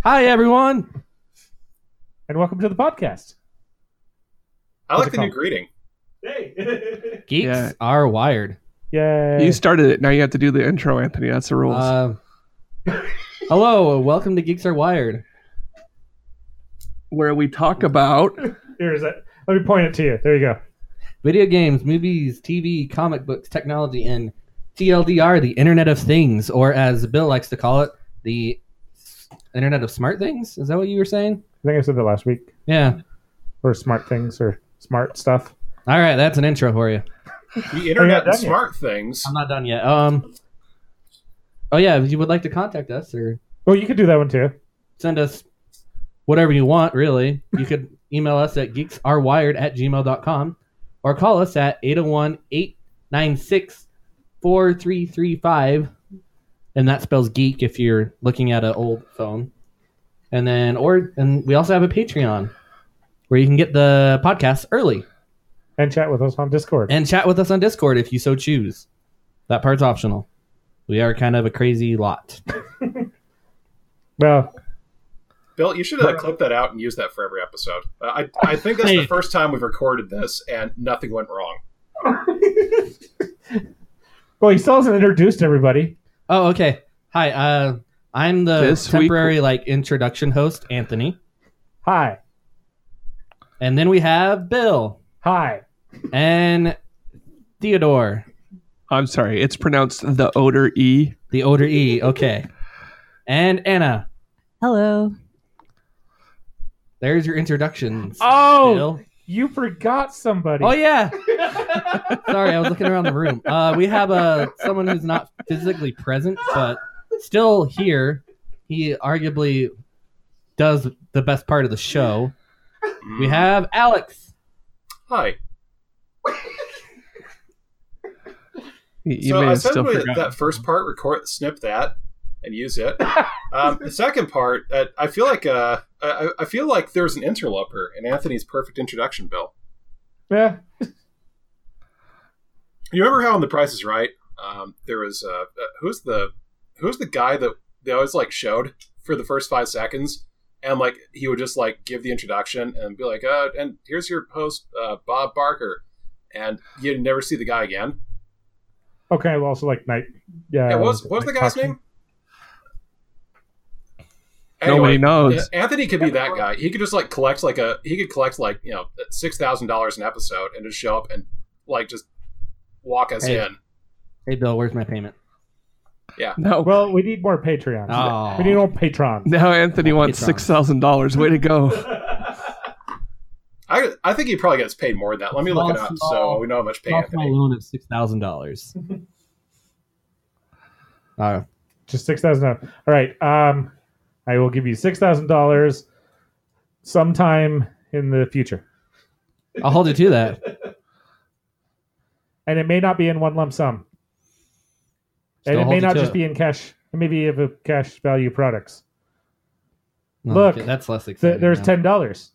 Hi, everyone. And welcome to the podcast. I like the new greeting. Hey. Geeks are wired. Yay. You started it. Now you have to do the intro, Anthony. That's the rules. Hello, welcome to Geeks Are Wired. Where we talk about... Here's it. Let me point it to you. There you go. Video games, movies, TV, comic books, technology, and TLDR, the Internet of Things, or as Bill likes to call it, the Internet of Smart Things? Is that what you were saying? I think I said that last week. Yeah. Or smart things or smart stuff. All right, that's an intro for you. The Internet and Smart Things. I'm not done yet. Oh yeah, if you would like to contact us or Oh, you could do that one too. send us whatever you want, really, you could email us at geeksarewired@gmail.com or call us at 801-896-4335, and that spells geek if you're looking at an old phone. And then, and we also have a Patreon where you can get the podcast early And chat with us on Discord. and chat with us on Discord if you so choose. That part's optional. We are kind of a crazy lot. Well, Bill, you should clip that out and use that for every episode. I think that's the first time we've recorded this and nothing went wrong. well, he still hasn't introduced everybody. Oh, okay. Hi, I'm the temporary introduction host, Anthony. Hi. And then we have Bill. Hi. And Theodore. I'm sorry. It's pronounced the odor E. The odor E, okay. And Anna. Hello. There's your introductions. Oh, Bill. you forgot somebody. Oh, yeah. Sorry, I was looking around the room. We have someone who's not physically present, but still here. He arguably does the best part of the show. We have Alex. Hi. You so may I have said still with forgotten. that first part, snip that and use it. The second part, I feel like I feel like there's an interloper in Anthony's perfect introduction, Bill. Yeah. You remember how on The Price is Right, there was who's the guy that they always showed for the first 5 seconds, and he would just give the introduction and be like, and here's your host, Bob Barker, and you'd never see the guy again. Okay, well, also night. Yeah, what was the guy's name? Nobody knows. Anthony could be that guy. He could just collect $6,000 an episode and just show up and just walk us in. Hey, Bill, where's my payment? Yeah. No. Well, we need more Patreons. Oh. We need more patrons. Now Anthony wants $6,000. Way to go. I think he probably gets paid more than that. Let me look it up so we know how much pay Anthony. loan of $6,000. Just $6,000. All right. I will give you $6,000 sometime in the future. I'll hold you to that. And it may not be in one lump sum. Still And it hold may you not to just it. be in cash. It may be of a cash value products. No, Look, okay, that's less exciting. There's now. $10.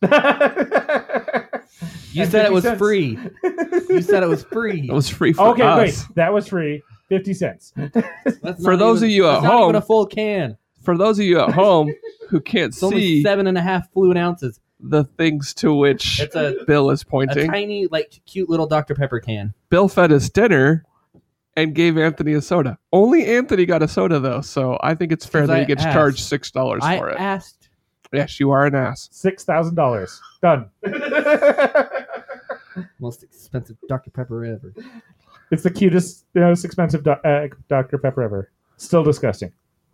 You and said it was 50 cents. free. You said it was free. It was free for Okay, us. wait. That was free. 50 cents. That's For not those even- of you at that's not home- even a full can. For those of you at home who can't It's only see 7.5 fluid ounces. the things to which It's a Bill is a pointing, tiny, cute little Dr. Pepper can. Bill fed us dinner and gave Anthony a soda. Only Anthony got a soda, though, so I think it's fair 'Cause that I he gets asked. charged $6 I for it. asked. Yes, you are an ass. $6,000. Done. Most expensive Dr. Pepper ever. It's the cutest, most expensive Dr. Pepper ever. Still disgusting.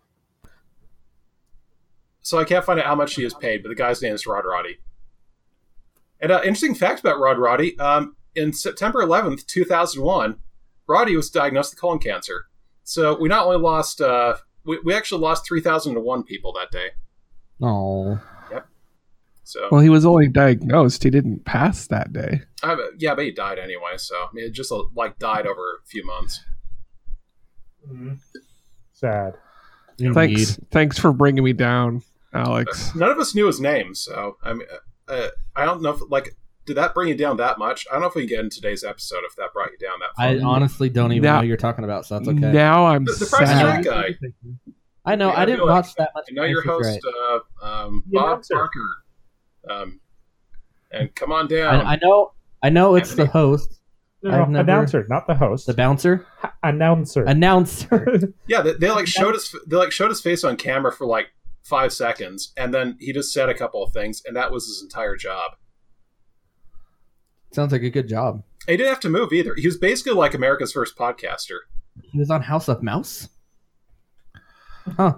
So I can't find out how much he is paid, but the guy's name is Rod Roddy. And interesting fact about Rod Roddy, in September 11th, 2001, Roddy was diagnosed with colon cancer. So we not only lost, we actually lost 3,001 people that day. Oh. So Well, he was only diagnosed. He didn't pass that day. yeah, but he died anyway. So I mean, it just died over a few months. Sad. Thanks for bringing me down, Alex. None of us knew his name, so I mean, I don't know if did that bring you down that much? I don't know if we can get in today's episode if that brought you down that far. I honestly don't even Now- know what you're talking about, so that's okay. Now I'm The Price is sad. Right guy. I know. Yeah, I didn't feel like- watch that much. And now your Price is host, Right. Bob announcer. Parker. And come on down. I know it's the Anthony. host, No, I've never- announcer, not the host. the bouncer, Announcer. announcer. Yeah, they like showed his face on camera for like 5 seconds, and then he just said a couple of things, and that was his entire job. Sounds like a good job. He didn't have to move either. He was basically like America's first podcaster. He was on House of Mouse. Huh.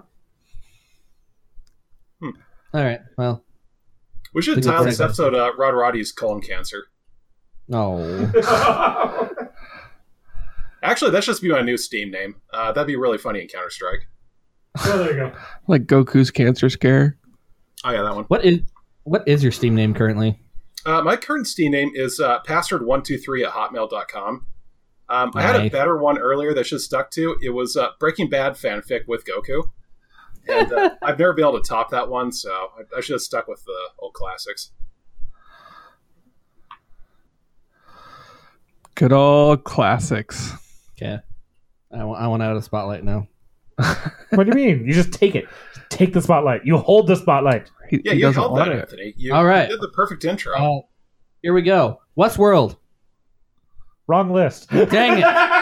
Hmm. All right. Well, We should Think title it's this episode Rod Roddy's colon cancer. no. Actually, that should just be my new Steam name. That'd be really funny in Counter-Strike. Oh, there you go. Like Goku's cancer scare. Oh yeah, that one. What is your Steam name currently? My current Steam name is password123@hotmail.com. I had a Nice. better one earlier that should stuck to. It was Breaking Bad fanfic with Goku. And I've never been able to top that one, so I should have stuck with the old classics. Good old classics. Okay. I want out of the spotlight now. What do you mean? You just take it. Take the spotlight. You hold the spotlight. Yeah, He you doesn't held want that, it. Anthony. You, All right. you did the perfect intro. Here we go. Westworld. Wrong list. Dang it.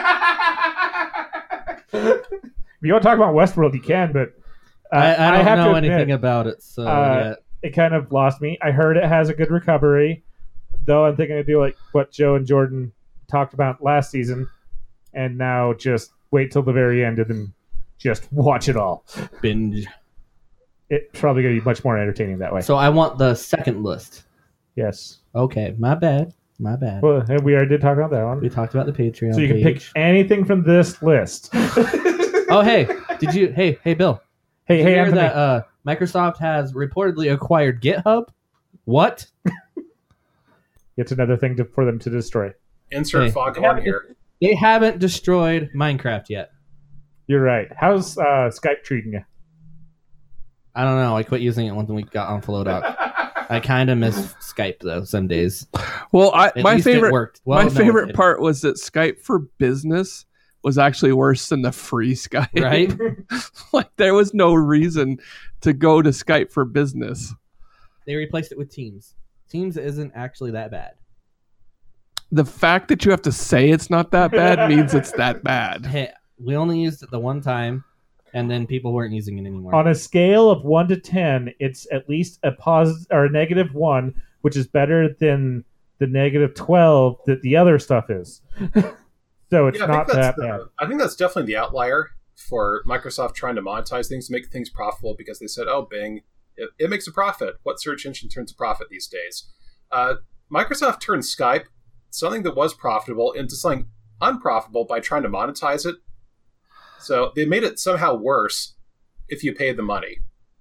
If you want to talk about Westworld, you can, but I don't have know to admit, anything about it, so yeah. it kind of lost me. I heard it has a good recovery, though I'm thinking to do like what Joe and Jordan talked about last season, and now just wait till the very end and then just watch it all. Binge. It's probably going to be much more entertaining that way. So I want the second list. Yes. Okay, my bad. My bad. Well, and we already did talk about that We one. talked about the Patreon So you can pick page. anything from this list. Oh, hey. Did you... Hey, Bill. Hey, Did you hey, hear Anthony. that Microsoft has reportedly acquired GitHub? What? It's another thing for them to destroy. Insert Hey. foghorn here. They haven't destroyed Minecraft yet. You're right. How's Skype treating you? I don't know. I quit using it when we got on FlowDoc. I kind of miss Skype though. Some days. Well, At my least it favorite worked. Well, my no, it favorite didn't. part was that Skype for Business was actually worse than the free Skype. Right? Like there was no reason to go to Skype for Business. They replaced it with Teams. Teams isn't actually that bad. The fact that you have to say it's not that bad means it's that bad. Hey, we only used it the one time, and then people weren't using it anymore. On a scale of 1 to 10, it's at least a positive or a -1, which is better than the -12 that the other stuff is. So it's Yeah, not that bad. I think that's definitely the outlier for Microsoft trying to monetize things, make things profitable, because they said, oh, Bing, it makes a profit. What search engine turns a profit these days? Microsoft turned Skype, something that was profitable, into something unprofitable by trying to monetize it. So they made it somehow worse if you paid the money.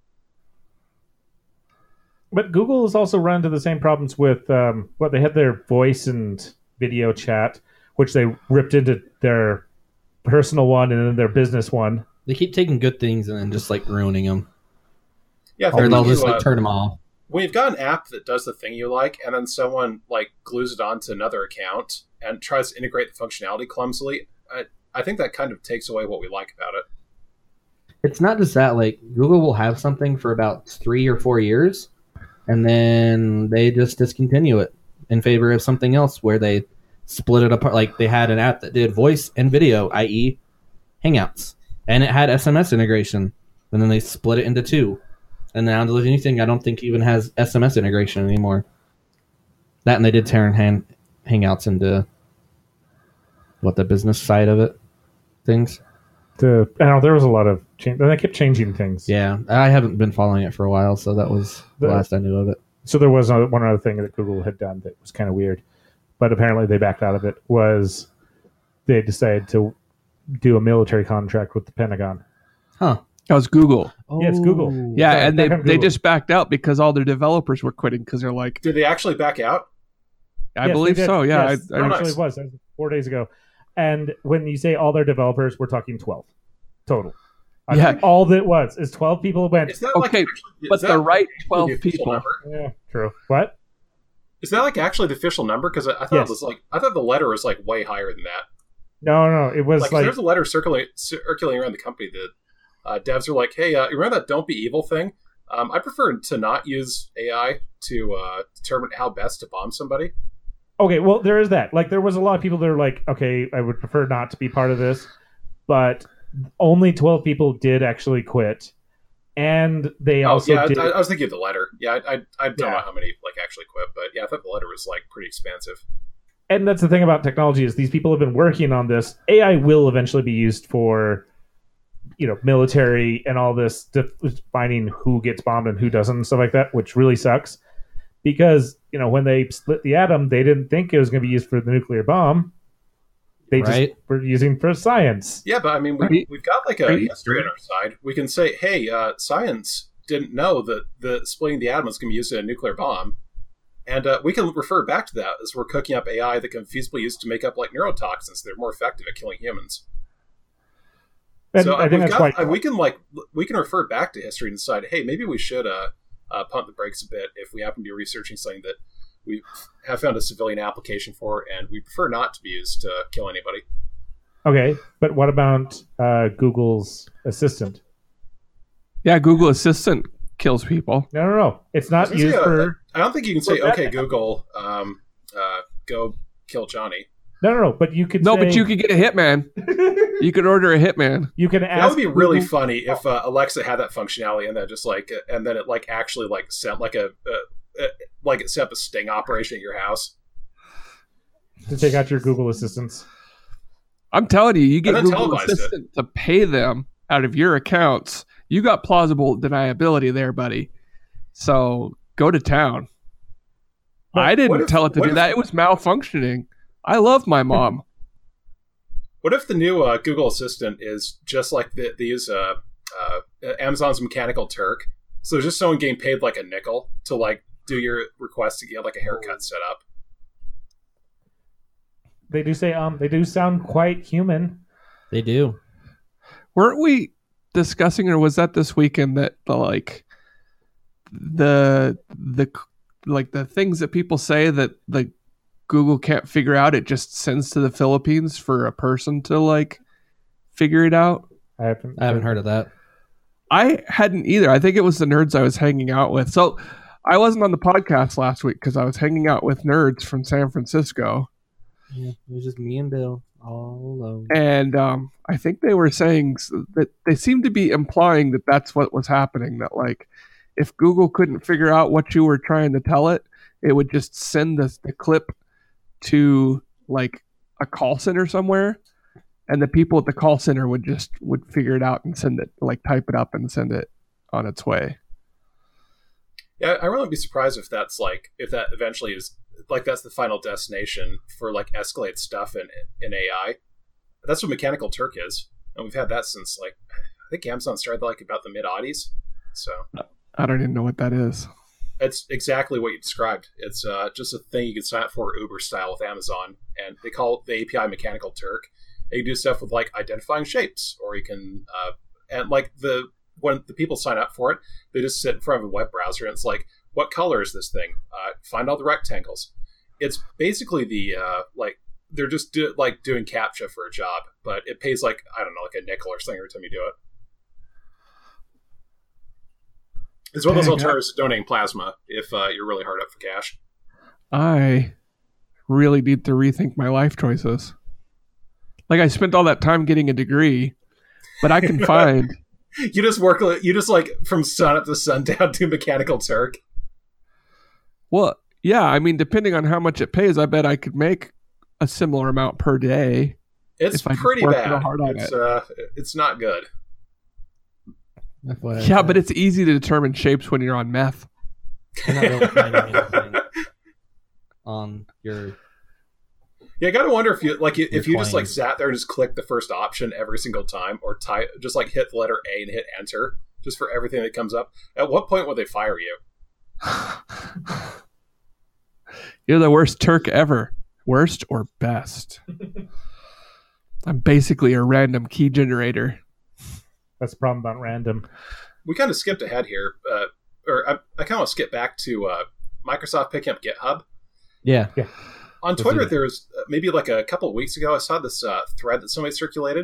But Google has also run into the same problems with they had their voice and video chat, which they ripped into their personal one and then their business one. They keep taking good things and then just like ruining them, Yeah, I or think they'll when just you, like turn them off. when you've got an app that does the thing you like, and then someone like glues it onto another account and tries to integrate the functionality clumsily, I think that kind of takes away what we like about it. It's not just that. Like Google will have something for about 3 or 4 years, and then they just discontinue it in favor of something else, where they split it apart. Like they had an app that did voice and video, i.e., Hangouts, and it had SMS integration, and then they split it into two. And now the new thing, I don't think even has SMS integration anymore. That, and they did turn Hangouts into the business side of it, things. I know there was a lot of change, and they kept changing things. Yeah, I haven't been following it for a while, so that was the last I knew of it. So there was one other thing that Google had done that was kind of weird, but apparently they backed out of it. Was they decided to do a military contract with the Pentagon? Huh? That was Google. Yeah, it's Google. Yeah, Sorry, and back on they Google. just backed out because all their developers were quitting because they're like, Did they actually back out? I Yes, believe they did. so. Yeah, Yes, I Oh, actually nice. was. That was 4 days ago. And when you say all their developers, we're talking 12 total. I Yeah. think all that was is 12 people went. Is that like Okay, actually, but is that the right actually 12 the official people. number? Yeah, true. What? Is that like actually the official number? Because I thought Yes. it was like I thought the letter was like way higher than that. No. It was Like, like there's a letter circulating around the company that devs are like, hey, you remember that "don't be evil" thing? I prefer to not use AI to determine how best to bomb somebody. Okay, well, there is that. Like, there was a lot of people that are like, okay, I would prefer not to be part of this, but only 12 people did actually quit, and they also did. I was thinking of the letter. Yeah, I don't know how many like actually quit, but yeah, I thought the letter was like pretty expansive. And that's the thing about technology is these people have been working on this. AI will eventually be used for, military and all this, finding who gets bombed and who doesn't and stuff like that, which really sucks. Because, when they split the atom, they didn't think it was going to be used for the nuclear bomb. They just were using for science. Yeah, but I mean, we've got like a history on our side. We can say, hey, science didn't know that the splitting the atom was going to be used in a nuclear bomb. And we can refer back to that as we're cooking up AI that can feasibly used to make up like neurotoxins that are more effective at killing humans. And so I think that's quite we can refer back to history and decide, hey, maybe we should pump the brakes a bit if we happen to be researching something that we have found a civilian application for, and we prefer not to be used to kill anybody. Okay, but what about Google's Assistant? Yeah, Google Assistant kills people. No. It's not used for... I don't think you can say, okay, Google, go kill Johnny. No, but you could No, but you could get a hitman. You could order a hitman. You can ask... That would be really funny if Alexa had that functionality and then just like... And then it like actually like sent like a... like it set up a sting operation at your house. To take out your Google Assistants. I'm telling you, you get Google Assistant to pay them out of your accounts. You got plausible deniability there, buddy. So go to town. But I didn't tell it to do that. It was malfunctioning. I love my mom. What if the new Google Assistant is just like they use Amazon's Mechanical Turk? So just someone getting paid like a nickel to like do your request to get like a haircut set up. They do say they do sound quite human. They do. Weren't we discussing, or was that this weekend, that the things that people say that like Google can't figure out, it just sends to the Philippines for a person to like figure it out? I haven't heard of that. I hadn't either. I think it was the nerds I was hanging out with. So I wasn't on the podcast last week because I was hanging out with nerds from San Francisco. Yeah, it was just me and Bill all alone. And I think they were saying that they seemed to be implying that that's what was happening. That like, if Google couldn't figure out what you were trying to tell it, it would just send the clip to like a call center somewhere, and the people at the call center would figure it out and send it, like type it up and send it on its way. Yeah, I wouldn't be surprised if that eventually is like that's the final destination for like escalate stuff in AI. That's what Mechanical Turk is, and we've had that since like I think Amazon started like about the mid-aughties. So I don't even know what that is. It's exactly what you described. It's just a thing you can sign up for Uber style with Amazon, and they call it the API Mechanical Turk. And you can do stuff with like identifying shapes, or you can and like when the people sign up for it, they just sit in front of a web browser and it's like, what color is this thing? Find all the rectangles. It's basically the like they're just doing CAPTCHA for a job, but it pays like, I don't know, like a nickel or something every time you do it. It's one of those alternatives to donating plasma if you're really hard up for cash. I really need to rethink my life choices. Like, I spent all that time getting a degree, but I can find... You just like from sun up to sundown do Mechanical Turk. Well, yeah, I mean, depending on how much it pays, I bet I could make a similar amount per day. It's pretty bad. It's not good. Yeah, but it's easy to determine shapes when you're on meth. You're not really finding anything on your... Yeah, I gotta wonder if you just like sat there and just clicked the first option every single time, or just like hit the letter A and hit enter just for everything that comes up. At what point would they fire you? You're the worst Turk ever. Worst or best? I'm basically a random key generator. That's the problem about random. We kind of skipped ahead here, or I kind of skipped back to Microsoft picking up GitHub. Yeah. On Twitter, there was maybe like a couple of weeks ago, I saw this thread that somebody circulated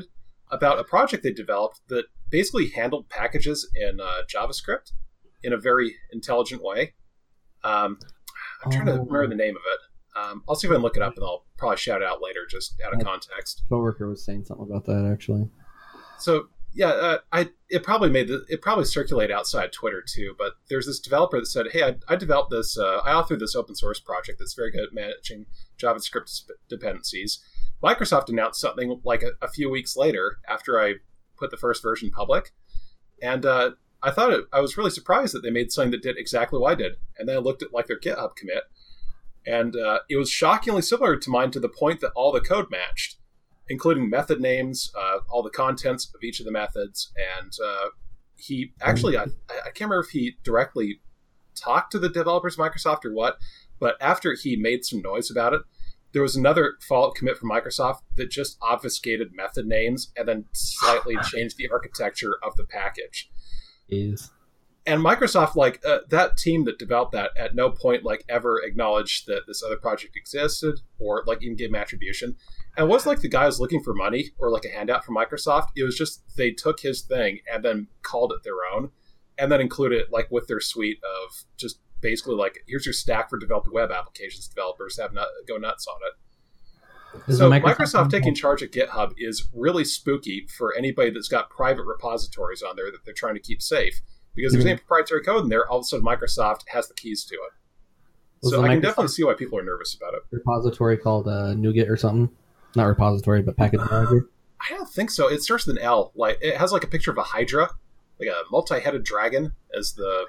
about a project they developed that basically handled packages in JavaScript in a very intelligent way. I'm trying to remember the name of it. I'll see if I can look it up, and I'll probably shout it out later, just out of context. Coworker was saying something about that actually. So yeah, it probably circulated outside Twitter too. But there's this developer that said, "Hey, I developed this. I authored this open source project that's very good at managing JavaScript dependencies." Microsoft announced something like a few weeks later after I put the first version public, and I was really surprised that they made something that did exactly what I did. And then I looked at like their GitHub commit, and it was shockingly similar to mine to the point that all the code matched, including method names, all the contents of each of the methods. And he actually, I can't remember if he directly talked to the developers of Microsoft or what, but after he made some noise about it, there was another follow-up commit from Microsoft that just obfuscated method names and then slightly changed the architecture of the package. Is. And Microsoft, like that team that developed that, at no point like ever acknowledged that this other project existed or like even gave them attribution. And it wasn't like the guy was looking for money or like a handout from Microsoft. It was just they took his thing and then called it their own, and then included it like with their suite of just basically like, here's your stack for developing web applications. Developers go nuts on it. So Microsoft taking charge of GitHub is really spooky for anybody that's got private repositories on there that they're trying to keep safe. Because if there's any proprietary code in there, all of a sudden Microsoft has the keys to it. So I can definitely see why people are nervous about it. Repository called NuGet or something? Not repository, but package manager? I don't think so. It starts with an L. Like it has like a picture of a Hydra, like a multi-headed dragon as the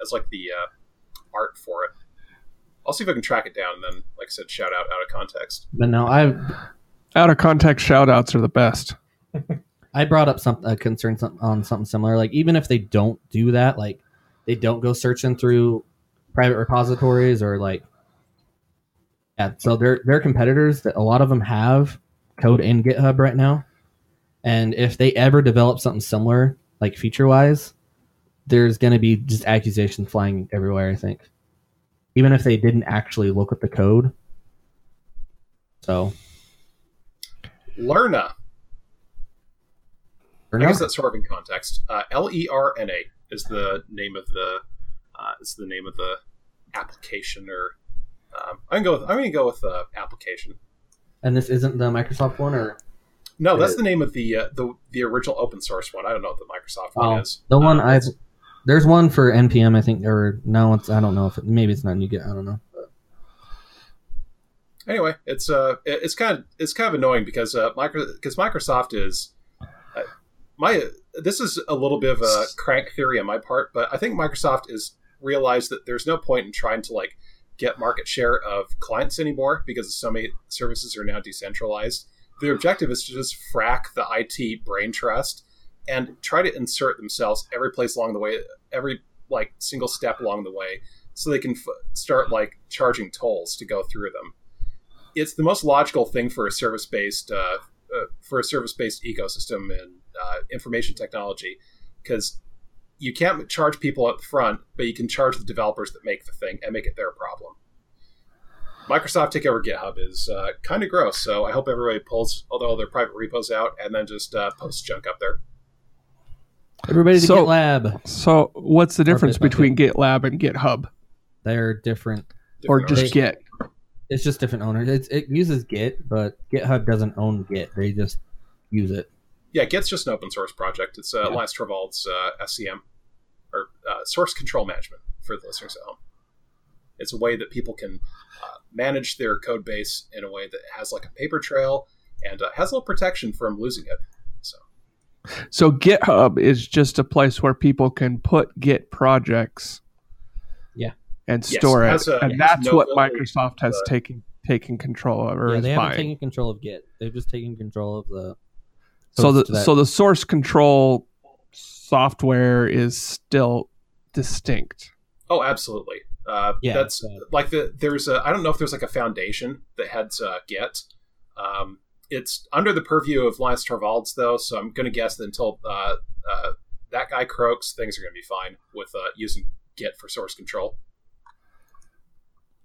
art for it. I'll see if I can track it down and then, like I said, shout out of context. But no, out of context shout outs are the best. I brought up a concern on something similar. Like, even if they don't do that, like, they don't go searching through private repositories or, like, yeah, so they're competitors that a lot of them have code in GitHub right now. And if they ever develop something similar, like feature-wise, there's going to be just accusations flying everywhere, I think. Even if they didn't actually look at the code. So. Lerna. I guess that's sort of in context. Lerna is the name of the application, or I'm going to go with application. And this isn't the Microsoft one, or no? That's the name of the original open source one. I don't know what the Microsoft one is. The one there's one for NPM, I think, or no, I don't know if maybe it's not NuGet. I don't know. Anyway, it's kind of annoying because Microsoft is. This is a little bit of a crank theory on my part, but I think Microsoft is realized that there's no point in trying to like get market share of clients anymore because so many services are now decentralized. Their objective is to just frack the IT brain trust and try to insert themselves every place along the way, every like single step along the way, so they can start like charging tolls to go through them. It's the most logical thing for a service-based ecosystem in information technology, because you can't charge people up front, but you can charge the developers that make the thing and make it their problem. Microsoft take over GitHub is kind of gross, so I hope everybody pulls all their private repos out and then just posts junk up there. Everybody to GitLab. So what's the difference between GitLab and GitHub? They're different. Or just Git? It's just different owners. It uses Git, but GitHub doesn't own Git. They just use it. Yeah, Git's just an open source project. It's Linus Torvalds SCM, or source control management for the listeners at home. It's a way that people can manage their code base in a way that has like a paper trail and has a little protection from losing it. So GitHub is just a place where people can put Git projects, and store it, and that's what Microsoft has taken control of, or is they buying. haven't taken control of Git. They've just taken control of the. So the source control software is still distinct. Oh, absolutely. That's like there's I don't know if there's like a foundation that heads Git. It's under the purview of Linus Torvalds, though, so I'm going to guess that until that guy croaks, things are going to be fine with using Git for source control.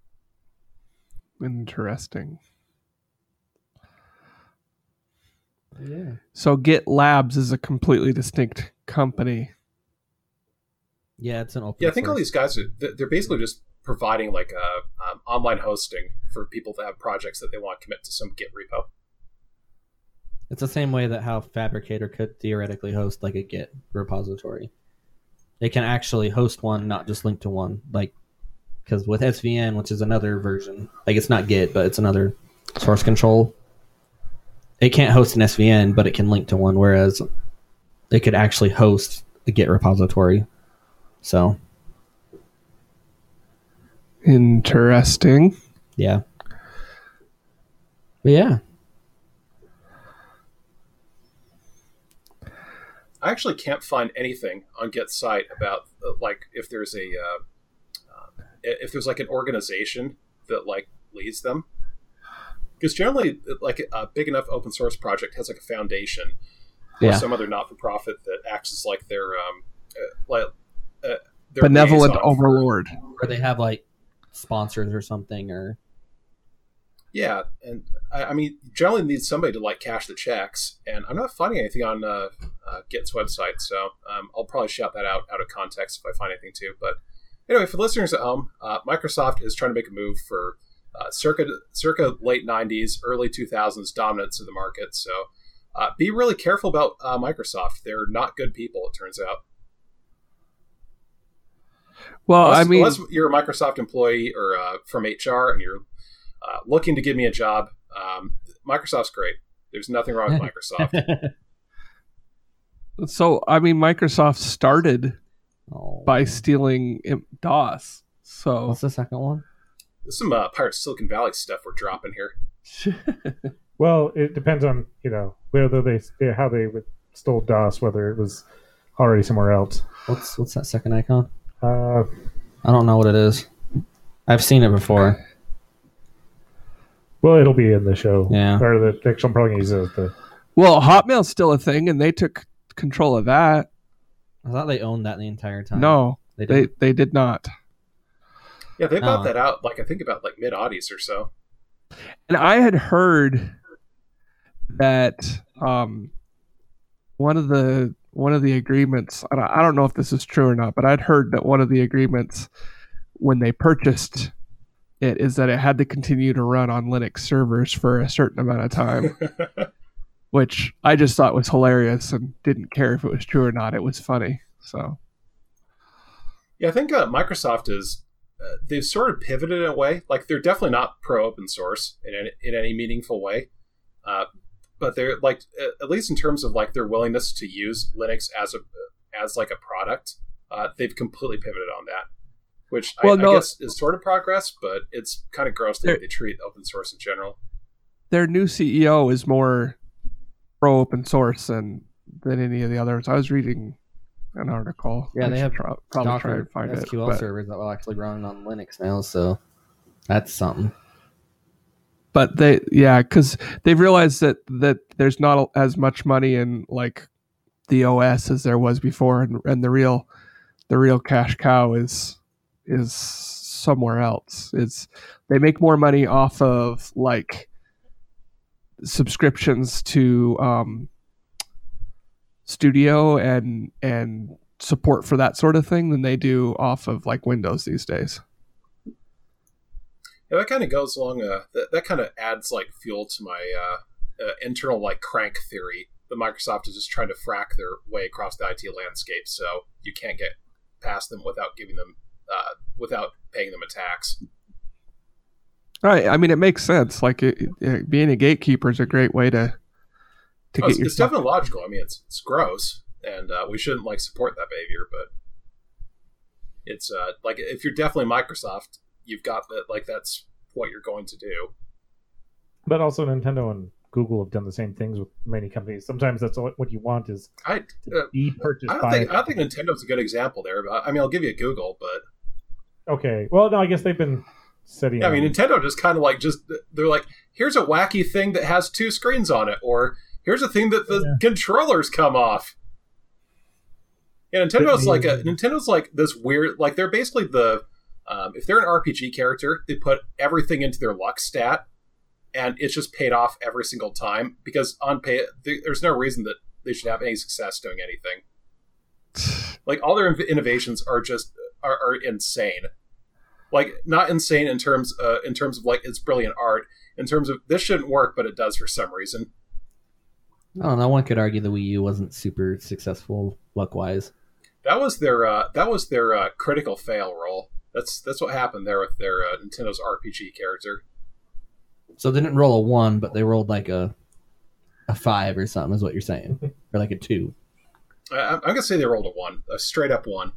Interesting. Yeah. So Git Labs is a completely distinct company. Yeah, it's an open. Yeah, I think all source. these guys they're basically just providing like online hosting for people that have projects that they want to commit to some Git repo. It's the same way that how Fabricator could theoretically host like a Git repository. They can actually host one, not just link to one. Like, because with SVN, which is another version, like it's not Git, but it's another source control. It can't host an SVN, but it can link to one. Whereas they could actually host a Git repository. So, Interesting. yeah. But yeah. I actually can't find anything on Git's site about like if there's like an organization that like leads them, because generally like a big enough open source project has like a foundation or some other not-for-profit that acts as like their benevolent liaison overlord. Or they have like sponsors or something, or Yeah, and I mean, generally need somebody to like cash the checks, and I'm not finding anything on Git's website, so I'll probably shout that out of context if I find anything too. But anyway, for listeners at home, Microsoft is trying to make a move for circa late '90s, early 2000s dominance of the market. So be really careful about Microsoft. They're not good people, it turns out. Well, Unless you're a Microsoft employee or from HR and you're looking to give me a job, Microsoft's great. There's nothing wrong with Microsoft. So, Microsoft started oh. by stealing DOS. So, What's the second one? There's some Pirates of Silicon Valley stuff we're dropping here. Well, it depends on whether how they stole DOS, whether it was already somewhere else. What's that second icon? Uh, I don't know what it is. I've seen it before. well, it'll be in the show. Yeah. Or the actually, I'm probably going to use it as the. well, Hotmail's still a thing, and they took control of that. I thought they owned that the entire time. No, they didn't. they did not. Yeah, they bought that out, like I think about like mid-aughties or so. And I had heard that one of the agreements, and I don't know if this is true or not, but I'd heard that one of the agreements when they purchased it is that it had to continue to run on Linux servers for a certain amount of time, which I just thought was hilarious and didn't care if it was true or not. It was funny. So Yeah, I think Microsoft is they've sort of pivoted in a way. Like they're definitely not pro open source in any meaningful way, but they're like at least in terms of like their willingness to use Linux as like a product, they've completely pivoted on that. Which I guess is sort of progress, but it's kind of gross the way they treat open source in general. Their new CEO is more pro open source than any of the others. I was reading an article. Yeah, they have probably try and find SQL it. servers that will actually run on Linux now, so that's something. But because they've realized that there's not as much money in like the OS as there was before, and the real cash cow is somewhere else. They make more money off of like subscriptions to Studio and support for that sort of thing than they do off of like Windows these days. Yeah, that kind of goes along. That kind of adds like fuel to my internal like crank theory. That Microsoft is just trying to frack their way across the IT landscape, so you can't get past them without without paying them a tax. Right. I mean, it makes sense. Like being a gatekeeper is a great way to get your. It's definitely logical. I mean, it's gross, and we shouldn't like support that behavior. But it's like if you're definitely Microsoft, you've got that. Like that's what you're going to do. But also, Nintendo and Google have done the same things with many companies. Sometimes that's what you want is to be purchased I don't think Nintendo's a good example there. But I mean, I'll give you a Google, but okay. Well, no, I guess they've been setting. Yeah, I mean, Nintendo just kind of like they're like, here's a wacky thing that has two screens on it, or here's a thing that the controllers come off. Yeah, Nintendo's like this weird, like they're basically the if they're an RPG character, they put everything into their luck stat, and it's just paid off every single time because on pay there's no reason that they should have any success doing anything. Like all their innovations are just are insane. Like not insane in terms of like it's brilliant art. In terms of this shouldn't work, but it does for some reason. I don't know. One could argue the Wii U wasn't super successful luck-wise. That was their critical fail roll. That's what happened there with their Nintendo's RPG character. So they didn't roll a 1, but they rolled like a 5 or something, is what you're saying, or like a 2. I'm gonna say they rolled a 1, a straight up 1.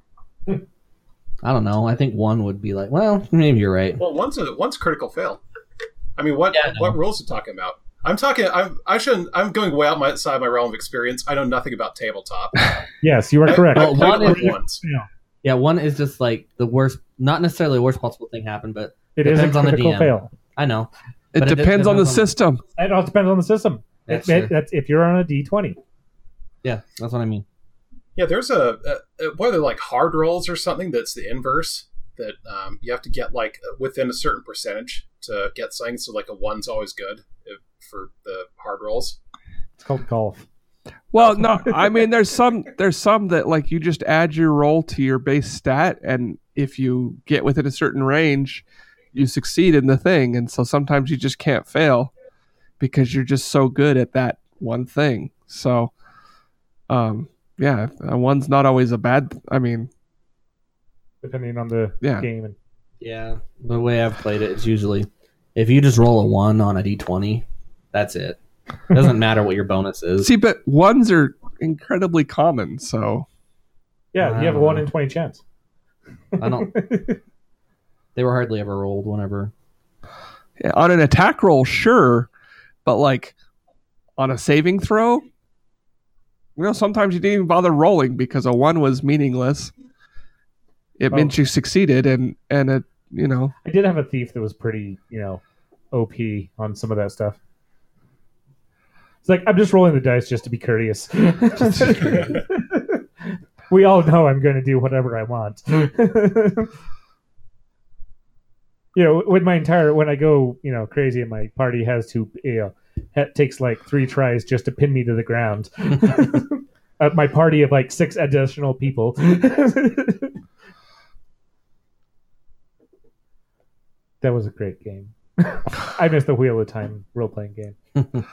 I don't know. I think 1 would be like, well, maybe you're right. Well, one's critical fail. I mean, what rules are you talking about? I'm going way outside my realm of experience. I know nothing about tabletop. Yes, you are correct. I played one it once. Yeah, 1 is just like the worst, not necessarily the worst possible thing happened, but It is a depends on the critical DM. fail. I know. It But depends on the system. It all depends on the system. That's true. That's if you're on a D20. Yeah, that's what I mean. Yeah, there's what are they, like hard rolls or something that's the inverse that you have to get like within a certain percentage to get something. So like a 1's always good for the hard rolls. It's called golf. Well, no, I mean there's some that like you just add your roll to your base stat, and if you get within a certain range, you succeed in the thing. And so sometimes you just can't fail because you're just so good at that one thing. So, yeah, a 1's not always a bad. I mean, Depending on the game. And Yeah, the way I've played it is usually if you just roll a 1 on a d20, that's it. It doesn't matter what your bonus is. see, but 1s are incredibly common. So yeah, you have a 1 in 20 chance. I don't. They were hardly ever rolled whenever. yeah, on an attack roll, sure, but like on a saving throw, sometimes you didn't even bother rolling because a 1 was meaningless. It meant you succeeded, and it, I did have a thief that was pretty, OP on some of that stuff. It's like, I'm just rolling the dice just to be courteous. We all know I'm going to do whatever I want. When I go, crazy and my party has to, takes like 3 tries just to pin me to the ground. My party of like 6 additional people. That was a great game. I missed the Wheel of Time role-playing game.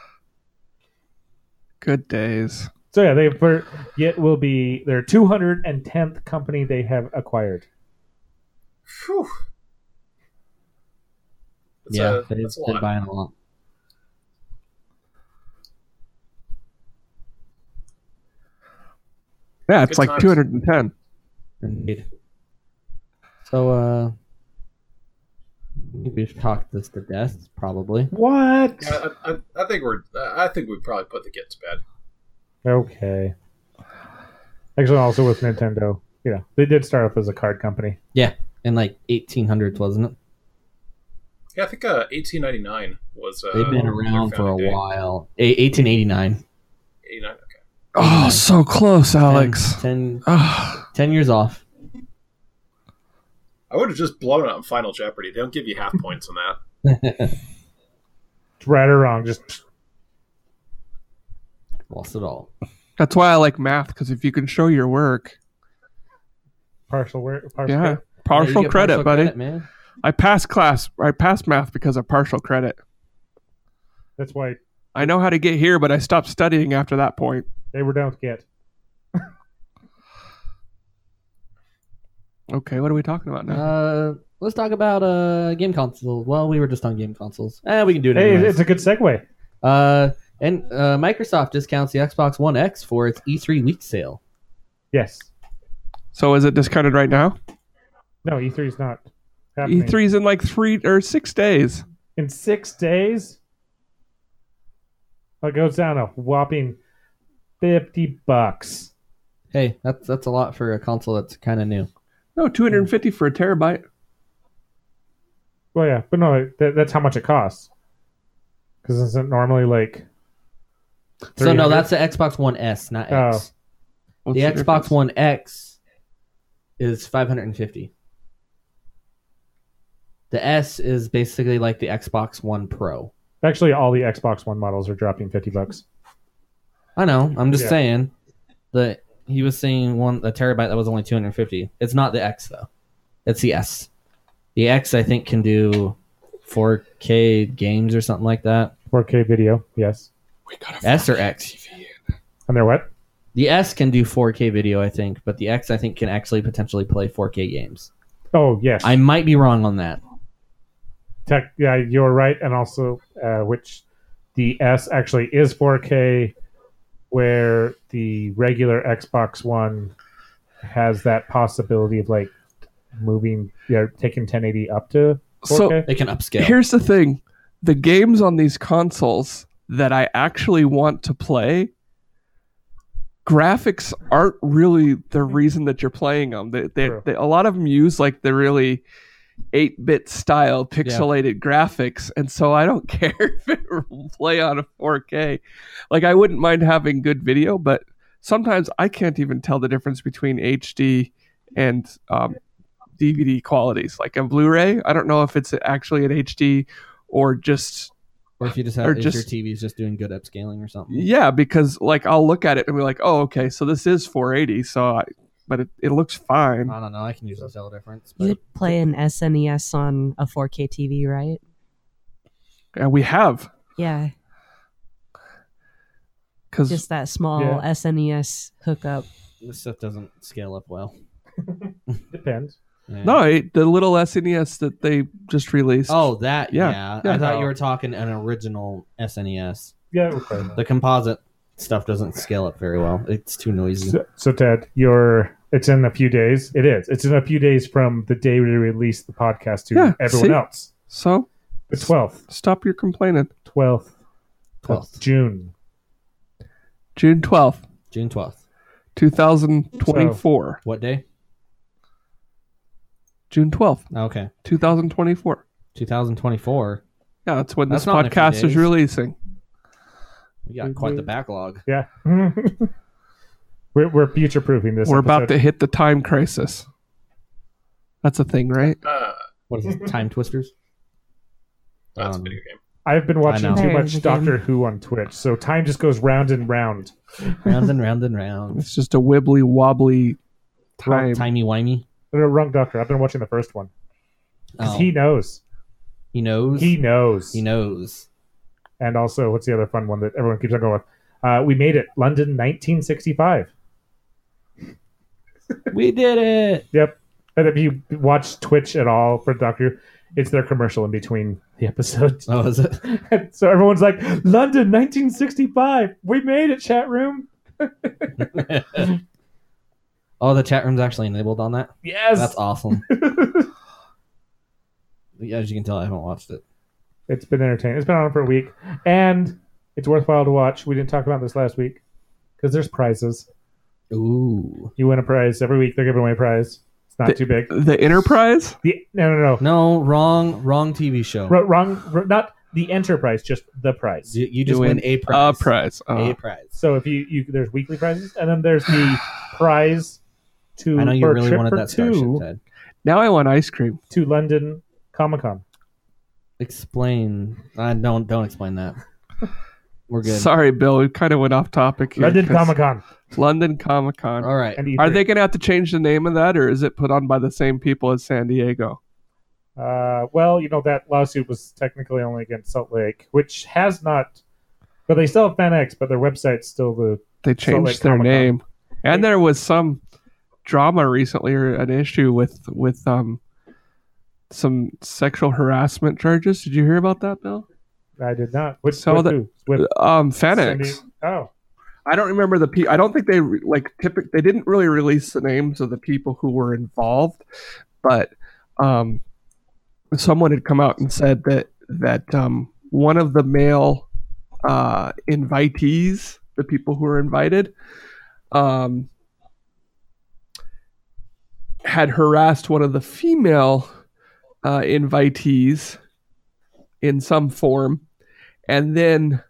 good days. So yeah, it will be their 210th company they have acquired. Whew. They've that's a been lot. buying a lot. Yeah, it's Good like times. 210. Indeed. So, I think we've talked this to death, probably. What? Yeah, I think we'd probably put the kid to bed. Okay. Actually, also with Nintendo, they did start off as a card company. Yeah, in like 1800s, wasn't it? Yeah, I think 1899 was. They've been their around for a founding day. while. 1889. 89. Okay. Oh, so close, Alex. 10 Oh, years off. I would have just blown it on Final Jeopardy. They don't give you half points on that. Right or wrong, just Lost it all. that's why I like math, because if you can show your work, partial work. yeah, Yeah, partial you get credit, partial buddy. credit, man. I passed math because of partial credit. That's why I know how to get here, but I stopped studying after that point. they were down to get. Okay, what are we talking about now? Let's talk about game consoles. Well, we were just on game consoles. We can do it Hey, anyways. it's a good segue. And Microsoft discounts the Xbox One X for its E3 week sale. Yes. So is it discounted right now? No, E3 is not happening. E3's in like 3 or 6 days. In 6 days? It goes down a whopping $50. Hey, that's a lot for a console that's kind of new. No, 250 for a terabyte. Well, yeah, but no, that's how much it costs. Because isn't it normally like... So no, 300? that's the Xbox One S, not X. What's The Xbox difference? One X is $550. The S is basically like the Xbox One Pro. Actually, all the Xbox One models are dropping $50. I know. I'm just Yeah. saying that he was saying a terabyte that was only 250. It's not the X though. It's the S. The X I think can do 4K games or something like that. 4K video, yes. We got a S or X? TV. And they're what? The S can do 4K video, I think, but the X I think can actually potentially play 4K games. Oh, yes. I might be wrong on that. Yeah, you're right. And also, which the S actually is 4K, where the regular Xbox One has that possibility of like moving, taking 1080 up to 4K. So They can upscale. here's the thing. The games on these consoles that I actually want to play, graphics aren't really the reason that you're playing them. They a lot of them use like the really 8-bit style pixelated graphics, and so I don't care if it will play on a 4K. Like, I wouldn't mind having good video, but sometimes I can't even tell the difference between HD and DVD qualities. Like on Blu-ray, I don't know if it's actually an HD or just... Or if you just have if your TV's just doing good upscaling or something. Yeah, because like I'll look at it and be like, oh, okay, so this is 480, but it looks fine. I don't know. I can usually tell the difference. You'd play an SNES on a 4K TV, right? And we have. Yeah. Because just that small SNES hookup. This stuff doesn't scale up well. Depends. Yeah. No, the little SNES that they just released. Oh, that, Yeah. I thought you were talking an original SNES. Yeah, okay. The composite stuff doesn't scale up very well. It's too noisy. So Ted, it's in a few days. It is. It's in a few days from the day we release the podcast to everyone else. So? The 12th. Stop your complaining. 12th. 12th. June. June 12th. June 12th. 2024. What day? June 12th. Okay. 2024. 2024. Yeah, that's when this not in a few podcast is days. releasing. We got quite the backlog. Yeah. We're future-proofing this We're episode. about to hit the time crisis. That's a thing, right? What is it? Time Twisters? That's a video game. I've been watching I know. too There much is a Doctor game. Who on Twitch, so time just goes round and round. Round and round and round. It's just a wibbly wobbly time. Timey-wimey. Wrong Doctor. I've been watching the first one. Because Oh. he knows. He knows. He knows. He knows. And also, what's the other fun one that everyone keeps on going with? We made it. London, 1965. We did it. Yep. And if you watch Twitch at all for Doctor Who, it's their commercial in between the episodes. Oh, is it? And so everyone's like, London, 1965. We made it, chat room. Oh, the chat room's actually enabled on that? Yes. That's awesome. As you can tell, I haven't watched it. It's been entertaining. It's been on for a week. And it's worthwhile to watch. We didn't talk about this last week because there's prizes. Ooh. You win a prize. Every week they're giving away a prize. It's not too big. The Enterprise? No. No, wrong TV show. Wrong. Not the Enterprise, just the prize. You just You win win a prize. A prize. A prize. So if you there's weekly prizes, and then there's the prize to I know you for a really trip wanted for that Starship, two Ted. Now I want ice cream. to London Comic-Con. Explain. Don't explain that. We're good. Sorry, Bill. We kind of went off topic here. London 'cause Comic-Con. London Comic-Con. All right. And E3. Are they going to have to change the name of that, or is it put on by the same people as San Diego? Well, that lawsuit was technically only against Salt Lake, which has not. But they still have FanX, but their website's still the. They Lake changed their Comic-Con. name. And there was some drama recently, or an issue with some sexual harassment charges. Did you hear about that, Bill? I did not. With So who? FanX. Oh, I don't remember the I don't think they they didn't really release the names of the people who were involved, but someone had come out and said that one of the male invitees, the people who were invited, had harassed one of the female invitees in some form, and then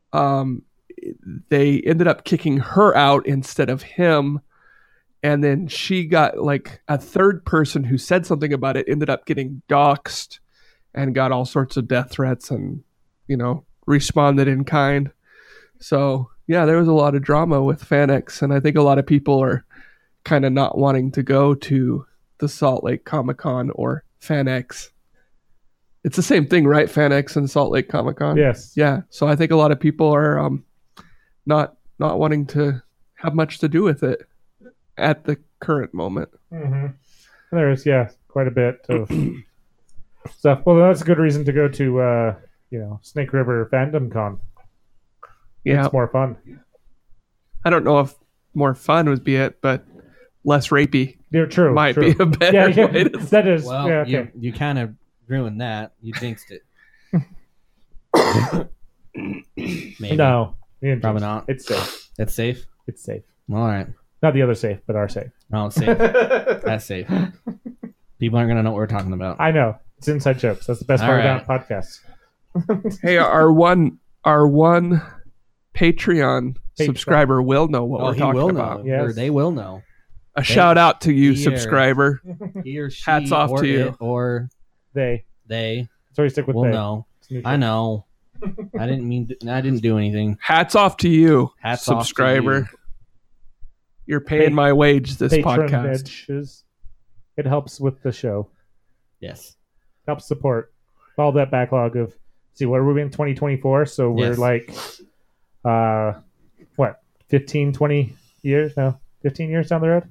they ended up kicking her out instead of him, and then she got like a third person who said something about it ended up getting doxxed and got all sorts of death threats and, responded in kind. So, yeah, there was a lot of drama with FanX, and I think a lot of people are kind of not wanting to go to the Salt Lake Comic-Con or FanX. It's the same thing, right? FanX and Salt Lake Comic-Con? Yes. Yeah, so I think a lot of people are not wanting to have much to do with it at the current moment. Mm-hmm. There's quite a bit of stuff. Well, that's a good reason to go to Snake River Fandom Con. Yeah, It's more fun. I don't know if more fun would be it, but less rapey Yeah, true. might true. be a better Yeah, way to that is. Well, yeah, okay. you kind of ruined that. You jinxed it. Maybe. No, you didn't Probably jinx it. not. It's safe. It's safe? It's safe. All right. Not the other safe, but our safe. Oh, it's safe. That's safe. People aren't going to know what we're talking about. I know. It's inside jokes. That's the best All part right. about podcasts. Hey, our one Patreon subscriber will know what Oh, we're he talking will about. know. Yes. Or they will know. A shout out to you, Here. subscriber. He or she Hats off or to you. it or They. they So we stick with will they. know. It's neutral. I know. I didn't do anything. Hats off to you, Hats off to subscriber. you. You're paying my wage this podcast. Patronage. It helps with the show. Yes. Helps support all that backlog of. See, what are we in 2024? So we're Yes. like, 15, 20 years? No, 15 years down the road?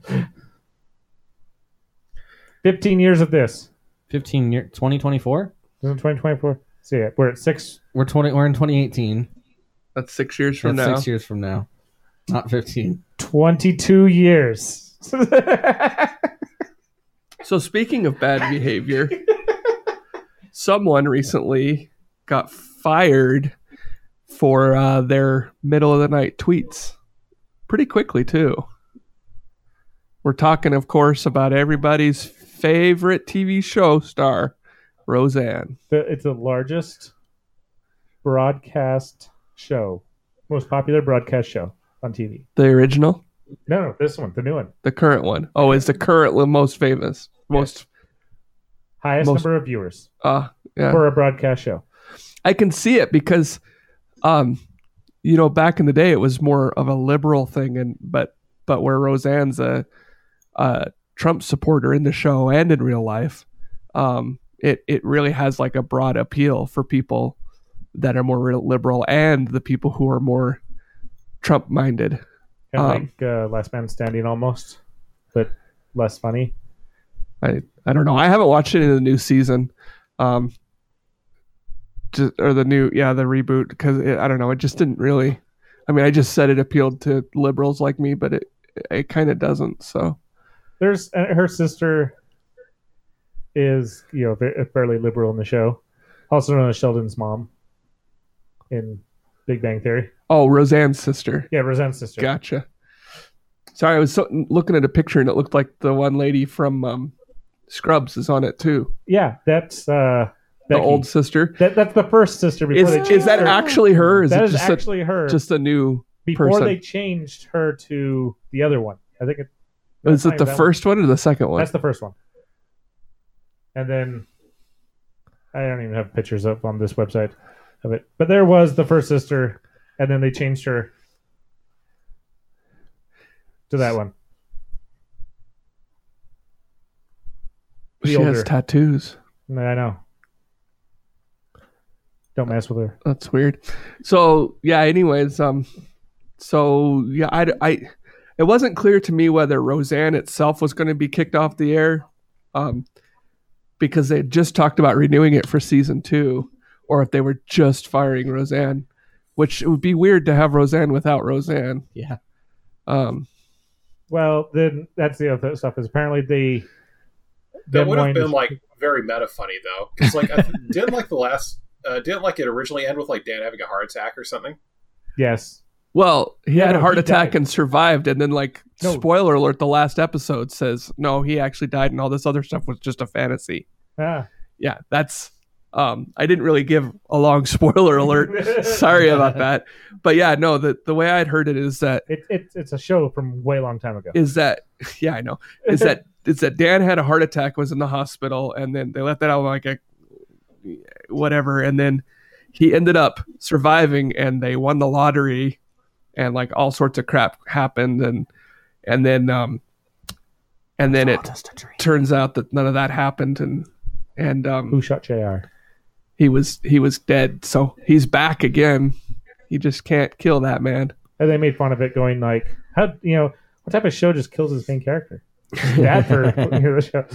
15 years of this. 2024? Isn't it 2024? See it. We're at 6. We're in 2018. That's 6 years from That's now. 6 years from now. Not 15. 22 years. So speaking of bad behavior, someone recently got fired for their middle of the night tweets. Pretty quickly, too. We're talking, of course, about everybody's favorite TV show star, Roseanne. It's the largest broadcast show, most popular broadcast show on TV. The original? No, this one, the new one. The current one. Oh, is the current one most famous? Most, Highest Most- number of viewers yeah. for a broadcast show. I can see it because, back in the day, it was more of a liberal thing, but where Roseanne's a Trump supporter in the show and in real life, it really has like a broad appeal for people that are more liberal and the people who are more Trump minded. Kind of like Last Man Standing almost, but less funny. I don't know. I haven't watched any of the new season, the reboot, because I don't know. It just didn't really. I mean, I just said it appealed to liberals like me, but it kind of doesn't. So There's her sister is fairly liberal in the show, also known as Sheldon's mom in Big Bang Theory. oh, Roseanne's sister. Yeah, Roseanne's sister. Gotcha. Sorry, I was looking at a picture and it looked like the one lady from Scrubs is on it too. Yeah, that's The Becky. old sister. That's the first sister before they Is changed that her. actually her? Or is That it is just actually her. just a new Before person? they changed her to the other one. I think Is it the that first one or the second one. one? That's the first one. And then I don't even have pictures up on this website of it. But there was the first sister, and then they changed her to that one. The She older. has tattoos. I know. Don't mess with her. That's weird. So yeah. Anyways, so yeah, I it wasn't clear to me whether Roseanne itself was going to be kicked off the air, because they had just talked about renewing it for season 2, or if they were just firing Roseanne, which it would be weird to have Roseanne without Roseanne. Yeah. Well, then that's the other stuff. Is apparently they That would have Wayne- been like very meta funny though, because like didn't it originally end with like Dan having a heart attack or something? Yes. Well, he had a no, heart he attack died. and survived, and then No. spoiler alert, the last episode says no, he actually died, and all this other stuff was just a fantasy. Ah. Yeah, that's I didn't really give a long spoiler alert. Sorry about that. But yeah, no, the way I'd heard it is that It's a show from way long time ago. yeah, I know. Is that Dan had a heart attack, was in the hospital, and then they let that out whatever. And then he ended up surviving, and they won the lottery, and like all sorts of crap happened, and then it turns out that none of that happened, and Who shot JR? he was dead. So he's back again. He just can't kill that man. And they made fun of it, going like, "How what type of show just kills his main character?" Bad for the show.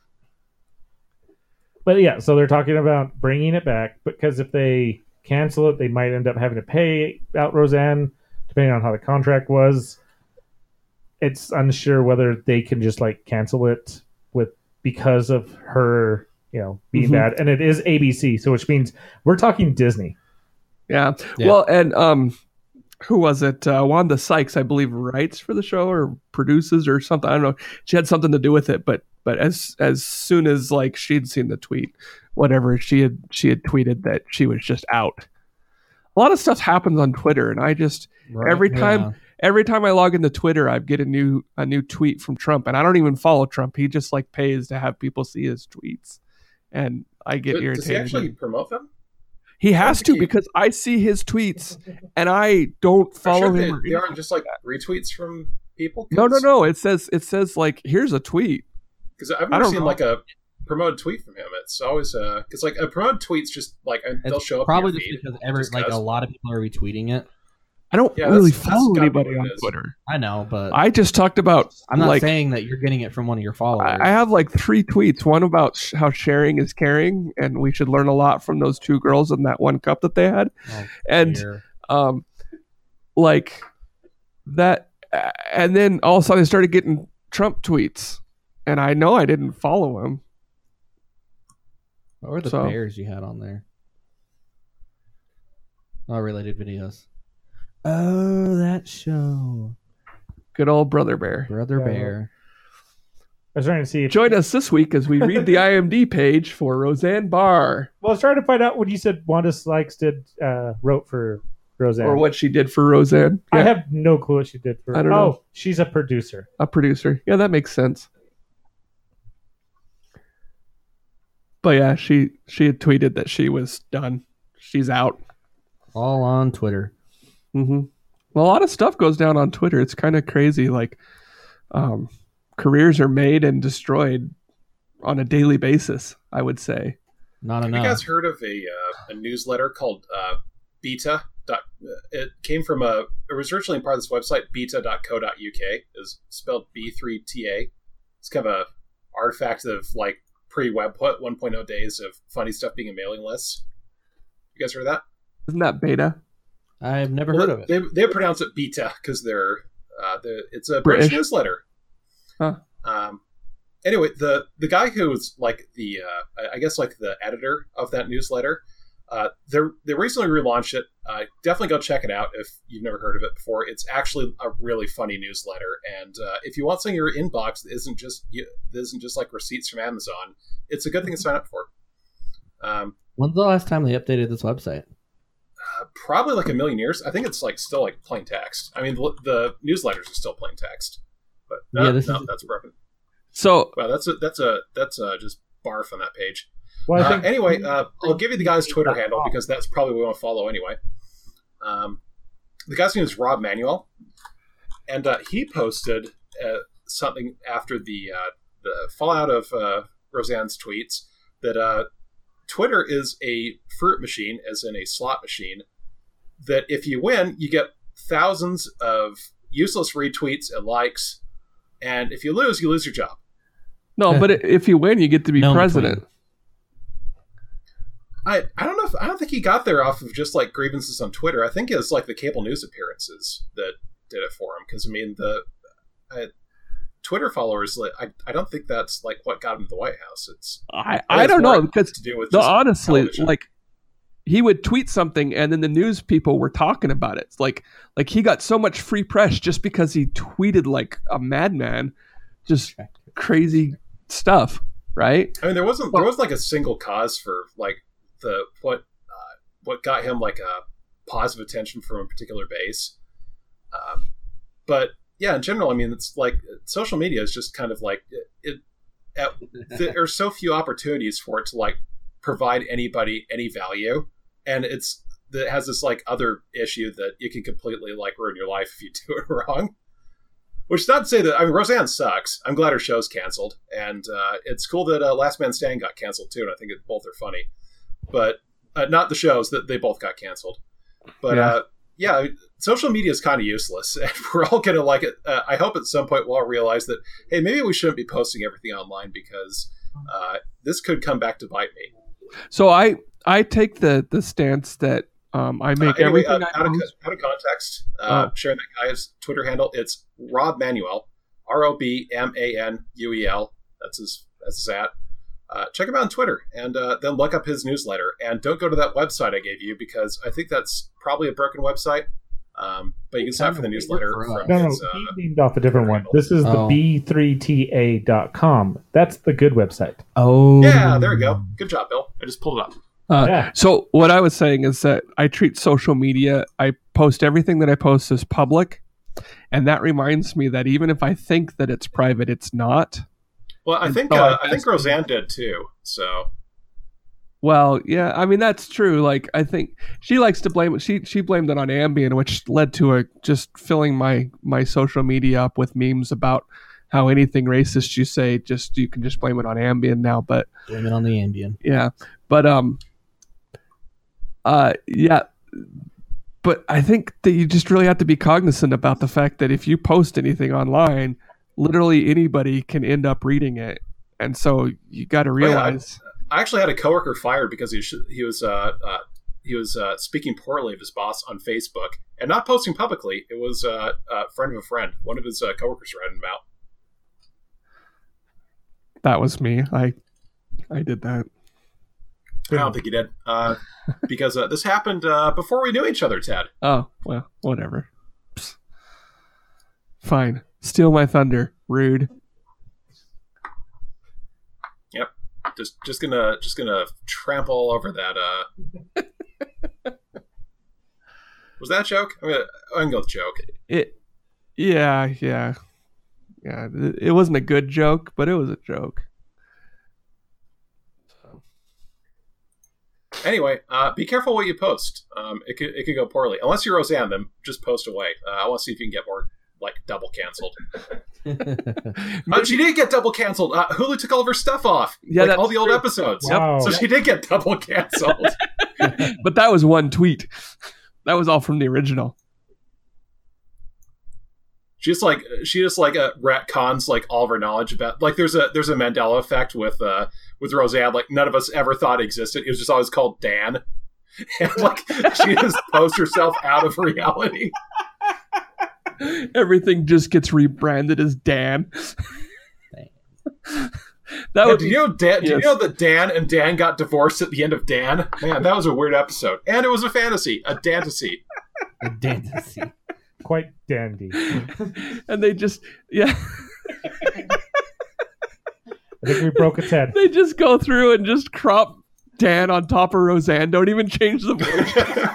But yeah, so they're talking about bringing it back, because if they cancel it, they might end up having to pay out Roseanne, depending on how the contract was. It's unsure whether they can just like cancel it because of her, being bad. And it is ABC, so which means we're talking Disney. Yeah. Well, and who was it? Wanda Sykes, I believe, writes for the show or produces or something. I don't know. She had something to do with it, but as soon as like she'd seen the tweet, whatever, she had tweeted that she was just out. A lot of stuff happens on Twitter, and I just every time I log into Twitter, I get a new tweet from Trump, and I don't even follow Trump. He just like pays to have people see his tweets, and I get irritated. Does he actually promote them? He has to, because I see his tweets and I don't follow him. They aren't just like retweets from people? No. It says like, here's a tweet. Because I've never seen like a promoted tweet from him. It's always because like a promoted tweet's just like they'll show up probably in your just feed, because a lot of people are retweeting it. I don't really follow anybody on Twitter. I know, but I just talked about. I'm not saying that you're getting it from one of your followers. I have like 3 tweets. One about how sharing is caring, and we should learn a lot from those 2 girls in that one cup that they had, like that. And then all of a sudden, I started getting Trump tweets, and I know I didn't follow him. What were the bears you had on there? Oh, related videos. Oh, that show. Good old Brother Bear. Brother Bear. I was trying to see. Join us this week as we read the IMDb page for Roseanne Barr. Well, I was trying to find out what you said Wanda Sykes wrote for Roseanne. Or what she did for Roseanne. Yeah. I have no clue what she did for I don't know. She's a producer. A producer. Yeah, that makes sense. But yeah, she had tweeted that she was done. She's out. All on Twitter. Mm-hmm. Well, a lot of stuff goes down on Twitter. It's kind of crazy. Like, careers are made and destroyed on a daily basis, I would say. Not enough. Have you guys heard of a newsletter called Beta? It came from it was originally part of this website, beta.co.uk. Is spelled B3TA. It's kind of a artifact of like pre-Webput 1.0 days of funny stuff being in mailing lists. You guys heard of that? Isn't that Beta? I've never heard of it. They pronounce it Beta because it's a British newsletter. Huh. Anyway, the guy who's like the I guess like the editor of that newsletter, they recently relaunched it. Definitely go check it out if you've never heard of it before. It's actually a really funny newsletter, and if you want something in your inbox that isn't just like receipts from Amazon, it's a good thing to sign up for. When's the last time they updated this website? Probably like a million years. I think it's like still like plain text. I mean, the newsletters are still plain text, but that's broken. So wow, that's just barf on that page. Well, I think anyway, I'll give you the guy's Twitter handle because that's probably what we want to follow anyway. The guy's name is Rob Manuel, and he posted something after the fallout of Roseanne's tweets that Twitter is a fruit machine, as in a slot machine, that if you win, you get thousands of useless retweets and likes, and if you lose your job. No, but if you win, you get to be president. I don't know. I don't think he got there off of just like grievances on Twitter. I think it's like the cable news appearances that did it for him. Because I mean, the Twitter followers, I don't think that's like what got him to the White House. I don't know, because honestly, television. Like he would tweet something and then the news people were talking about it. It's like he got so much free press just because he tweeted like a madman, just crazy stuff, right? I mean, there was like a single cause for like what got him like a positive attention from a particular base, but. Yeah, in general, I mean, it's like social media is just kind of like there are so few opportunities for it to like provide anybody any value, and it has this like other issue that you can completely like ruin your life if you do it wrong. Which is not to say that, I mean, Roseanne sucks. I'm glad her show's canceled, and it's cool that Last Man Standing got canceled too, and I think both are funny. But not the shows, that they both got canceled. But yeah, social media is kind of useless, and we're all going to like it. I hope at some point we'll all realize that, hey, maybe we shouldn't be posting everything online because this could come back to bite me. So I take the stance that I make anyway, everything out of context, sharing that guy's Twitter handle. It's Rob Manuel, ROBMANUEL. That's his at. Check him out on Twitter, and then look up his newsletter. And don't go to that website I gave you because I think that's probably a broken website. But you can sign up for the newsletter. No, he named off a different one. This is the b3ta.com. That's the good website. Oh, yeah, there we go. Good job, Bill. I just pulled it up. So what I was saying is that I treat social media, I post everything that I post as public, and that reminds me that even if I think that it's private, it's not. Well, I think Roseanne did too. So, well, yeah, I mean that's true. Like I think she likes to blame it. She blamed it on Ambien, which led to just filling my social media up with memes about how anything racist you say, you can just blame it on Ambien now. But blame it on the Ambien. Yeah, but yeah. But I think that you just really have to be cognizant about the fact that if you post anything online, literally anybody can end up reading it, and so you got to realize. I actually had a coworker fired because he was speaking poorly of his boss on Facebook and not posting publicly. It was a friend of a friend. One of his coworkers ratted him out. That was me. I did that. I don't think he did, because this happened before we knew each other, Ted. Oh, well, whatever. Psst. Fine. Steal my thunder. Rude. Yep. Just gonna trample all over that. Was that a joke? I can go with joke. Yeah. It wasn't a good joke, but it was a joke. Anyway, be careful what you post. It could go poorly. Unless you're Roseanne, then just post away. I want to see if you can get more like double canceled. She did get double canceled. Hulu took all of her stuff off. Yeah, all the old episodes. Wow. So she did get double canceled. But that was one tweet. That was all from the original. She just retcons like all of her knowledge about like there's a Mandela effect with Roseanne, like none of us ever thought existed. It was just always called Dan. And like she just posts herself out of reality. Everything just gets rebranded as Dan. Do you know that Dan and Dan got divorced at the end of Dan? Man, that was a weird episode. And it was a fantasy, a dantasy. A dantasy. Quite dandy. And they just, yeah. I think we broke its head. They just go through and just crop Dan on top of Roseanne. Don't even change the voice.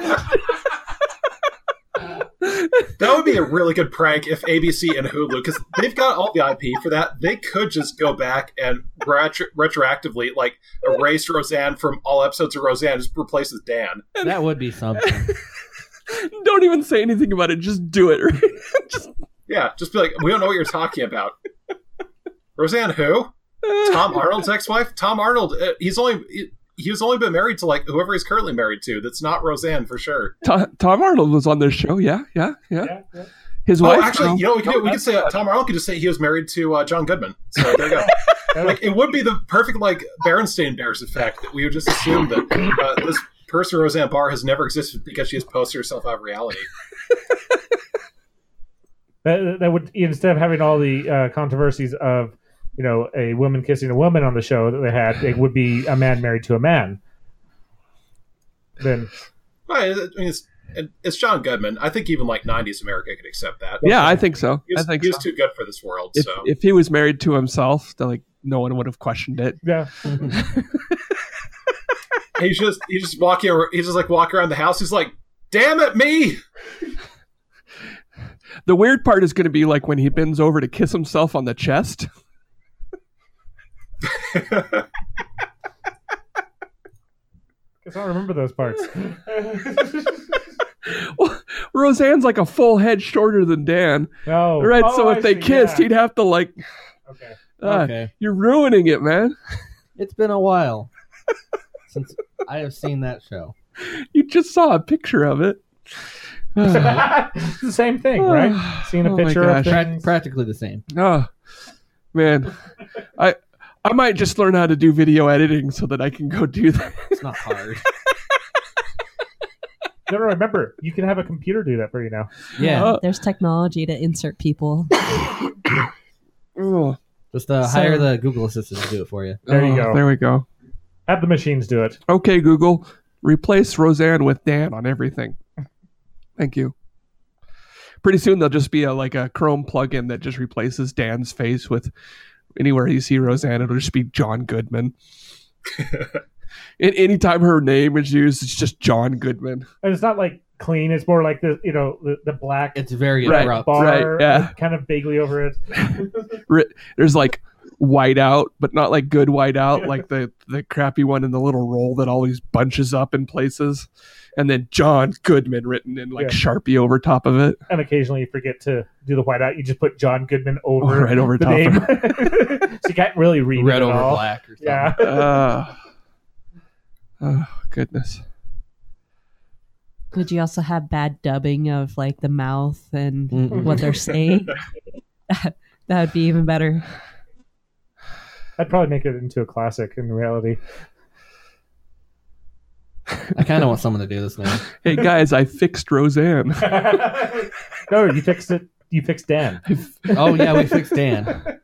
That would be a really good prank if ABC and Hulu, because they've got all the IP for that, they could just go back and retroactively like erase Roseanne from all episodes of Roseanne, just replace with Dan. That would be something. Don't even say anything about it. Just do it. Just be like, we don't know what you're talking about. Roseanne who? Tom Arnold's ex-wife? Tom Arnold, he's only been married to like whoever he's currently married to. That's not Roseanne for sure. Tom Arnold was on this show. Yeah. His wife. Oh, actually, we could say Tom Arnold could just say he was married to John Goodman. So there you go. Like it would be the perfect like Berenstain Bears effect that we would just assume that this person Roseanne Barr has never existed because she has posted herself out of reality. That would, instead of having all the controversies of a woman kissing a woman on the show that they had, it would be a man married to a man. Then, I mean, it's John Goodman. I think even like 90s America could accept that. Yeah, I think so. He was too good for this world. If he was married to himself, then like no one would have questioned it. Yeah. He's just walking around the house. He's like, "Damn it, me!" The weird part is going to be like when he bends over to kiss himself on the chest. I don't remember those parts. Well, Roseanne's like a full head shorter than Dan, No. right? Oh, so I if they see, kissed, yeah. he'd have to like. Okay. Okay. You're ruining it, man. It's been a while since I have seen that show. You just saw a picture of it. It's the same thing, right? Seeing a Oh my picture of gosh. things. Practically the same. Oh, man. I might just learn how to do video editing so that I can go do that. It's not hard. No, remember, you can have a computer do that for you now. Yeah. There's technology to insert people. Oh, Just hire the Google Assistant to do it for you. There you go. There we go. Have the machines do it. Okay, Google, replace Roseanne with Dan on everything. Thank you. Pretty soon there'll just be a Chrome plugin that just replaces Dan's face with anywhere you see Roseanne. It'll just be John Goodman. And anytime her name is used, it's just John Goodman. And it's not like clean. It's more like the black It's very Right. abrupt. bar, Right, yeah. kind of vaguely over it. There's like white out, but not like good white out, like the crappy one in the little roll that always bunches up in places. And then John Goodman written in like Yeah. Sharpie over top of it. And occasionally you forget to do the whiteout. You just put John Goodman over Right over the top name. of So you can't really read Red it at over all. black or something. Yeah. Oh, goodness. Would you also have bad dubbing of like the mouth and Mm-mm. what they're saying? That would be even better. I'd probably make it into a classic in reality. I kind of want someone to do this now. Hey guys, I fixed Roseanne. No, you fixed it. You fixed Dan. Oh yeah, we fixed Dan.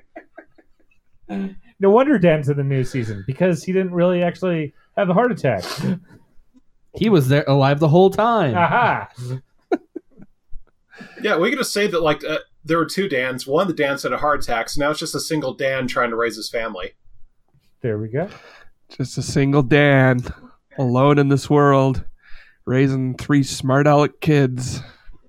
No wonder Dan's in the new season because he didn't really actually have a heart attack. He was there alive the whole time. Aha! Yeah, we could just say that like there were two Dans. One, the Dan had a heart attack, so now it's just a single Dan trying to raise his family. There we go. Just a single Dan, alone in this world, raising 3 smart aleck kids.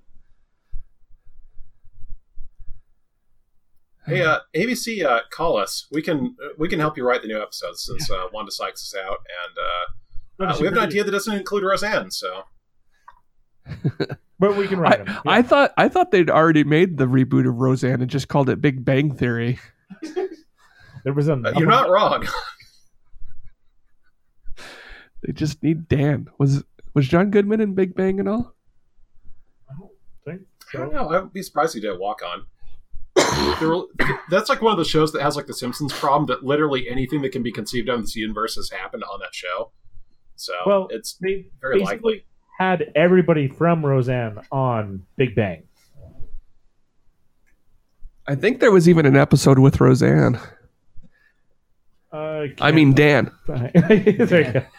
Hey, ABC, call us. We can help you write the new episodes since Wanda Sykes is out, and we have an idea that doesn't include Roseanne. So But we can write them. I thought they'd already made the reboot of Roseanne and just called it Big Bang Theory. There was a you're not wrong. They just need Dan. Was John Goodman in Big Bang at all? think I don't so. know. I would be surprised he did Walk On. That's like one of the shows that has like the Simpsons problem that literally anything that can be conceived of in this universe has happened on that show. So Well, it's they very basically likely. had everybody from Roseanne on Big Bang. I think there was even an episode with Roseanne. I mean Dan. there you go.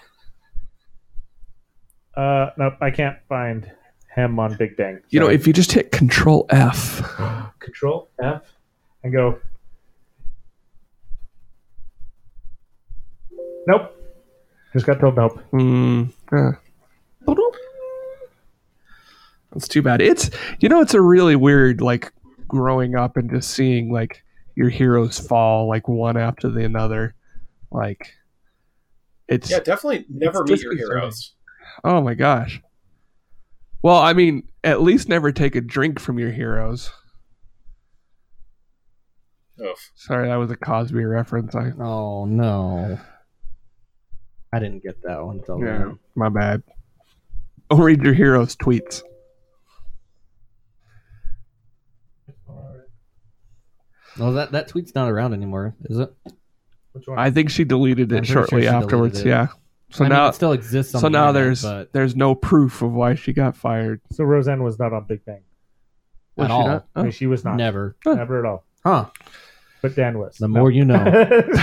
Nope, I can't find him on Big Bang. You know, Sorry. if you just hit Control F. Control F and go. Nope. Just got told nope. That's too bad. It's a really weird like growing up and just seeing like your heroes fall like one after the another. Like it's Yeah, definitely never it's meet your disconcerting. heroes. Oh my gosh. Well, I mean, at least never take a drink from your heroes. Oof. Sorry, that was a Cosby reference. Oh no, I didn't get that one until now. My bad. Don't read your heroes' tweets. Well, that tweet's not around anymore, is it? Which one? I think she deleted I'm it pretty sure shortly she afterwards. deleted it. Yeah. So I mean, now, it still exists. On so the now internet, there's no proof of why she got fired. So Roseanne was not on Big Bang. but Was at she all, not? I mean, she was not. never. Never at all. Huh? But Dan was. The more you know.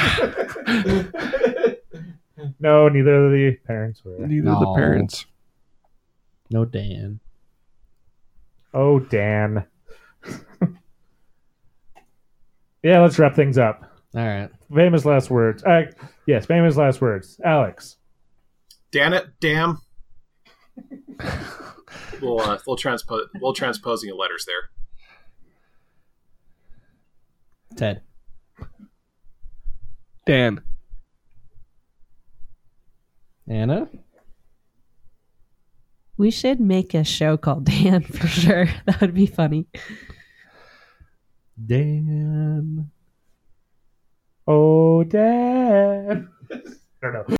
No, neither of the parents were. Neither of the No. parents. No Dan. Oh, Dan. Yeah, let's wrap things up. All right. Famous last words. Yes, famous last words. Alex. Damn it, damn. We'll transposing of letters there. Ted. Dan. Anna. We should make a show called Dan for sure. That would be funny. Dan. Oh, Dad. I don't know.